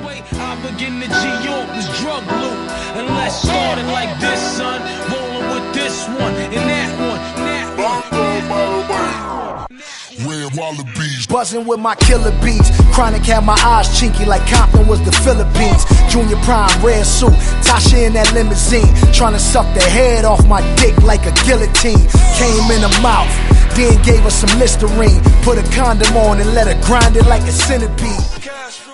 way I begin to G-York this drug loop. And let's start it like this, son. Rolling with this one and that one, and that one. Red Wallabies, buzzing with my killer beats. Chronic had my eyes chinky like Compton was the Philippines. Junior Prime, red suit, Tasha in that limousine, trying to suck the head off my dick like a guillotine. Came in the mouth, then gave her some Listerine. Put a condom on and let her grind it like a centipede.